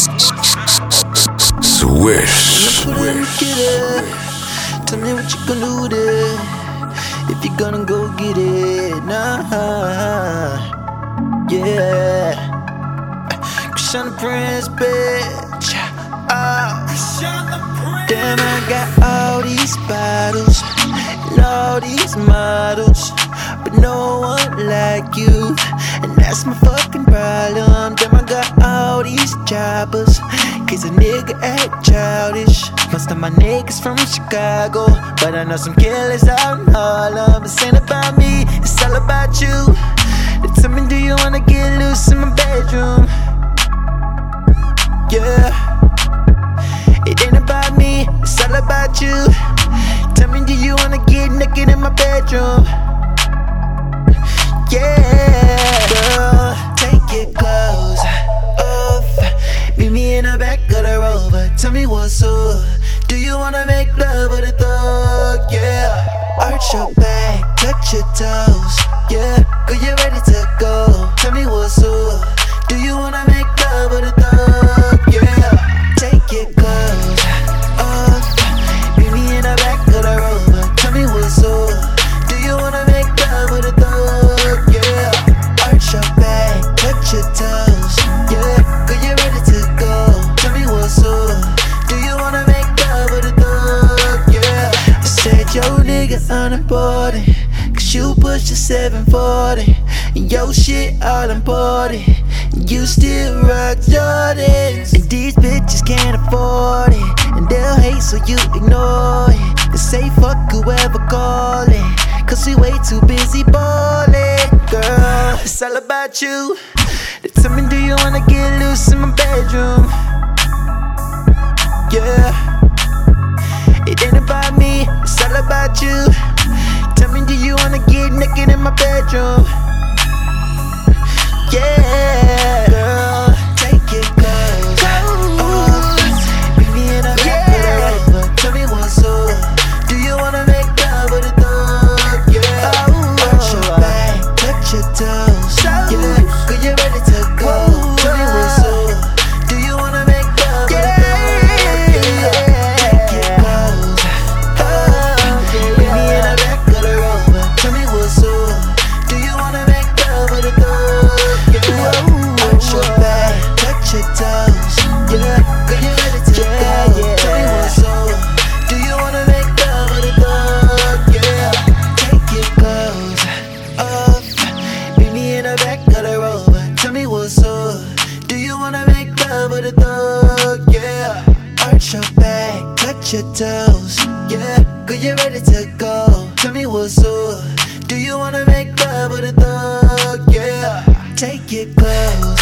Swish. Tell me what you gonna do with it. If you gonna go get it, nah, yeah. Christian Prince, bitch. Damn, I got all these bottles and all these models, but no one like you, and that's my fucking problem. Damn, I got all these choppers, cause a nigga act childish. Most of my niggas from Chicago, but I know some killers out in Harlem. This ain't about me, it's all about you. They tell me, do you wanna get loose in my bedroom? Yeah. It ain't about me, it's all about you. Tell me, do you wanna get naked in my bedroom? Yeah. Girl, take your clothes off, meet me in the back of the Rover. Tell me what's up. Do you wanna make love with a thug? Yeah. Arch your back, touch your toes. Yeah, girl, you ready to go. Tell me what's up. Do you wanna make love with a thug? Yeah. Take your clothes off, meet me in the back of the Rover. Tell me what's up. Do you wanna make love with a thug? Yeah. Arch your back, touch your toes. Yeah, girl, you ready to go. Tell me what's up. Do you wanna make love with a thug? Yeah. I said, yo, nigga, unimportant, cause you pushed the 740, and yo shit all important. You still rock Jordans, and these bitches can't afford it, and they'll hate so you ignore it, and say fuck whoever callin', cause we way too busy ballin'. Girl, it's all about you. They tell me, do you wanna get loose in my bedroom? Yeah. It ain't about me, it's all about you. Tell me, do you wanna get naked in my bedroom? Yeah. Girl, take your clothes off, meet me in the back of the Rover. Tell me what's up. Do you wanna make love with a thug? Yeah. Arch your back, touch your toes. Yeah, girl, you ready to go. Tell me what's up. Do you wanna make love with a thug? Yeah. Take your clothes off, meet me in the back of the Rover. Tell me what's up. Do you wanna make love with a thug? Arch your back, touch your toes. Yeah, girl, you ready to go. Tell me what's up. Do you wanna make love with a thug? Yeah. Take your clothes off, meet me in the back of the Rover. Tell me what's up. Do you wanna make love with a thug? Yeah. Arch your back, touch your toes. Yeah, girl, you ready to go. Tell me what's up. Do you wanna make love with a thug? Yeah. Take your clothes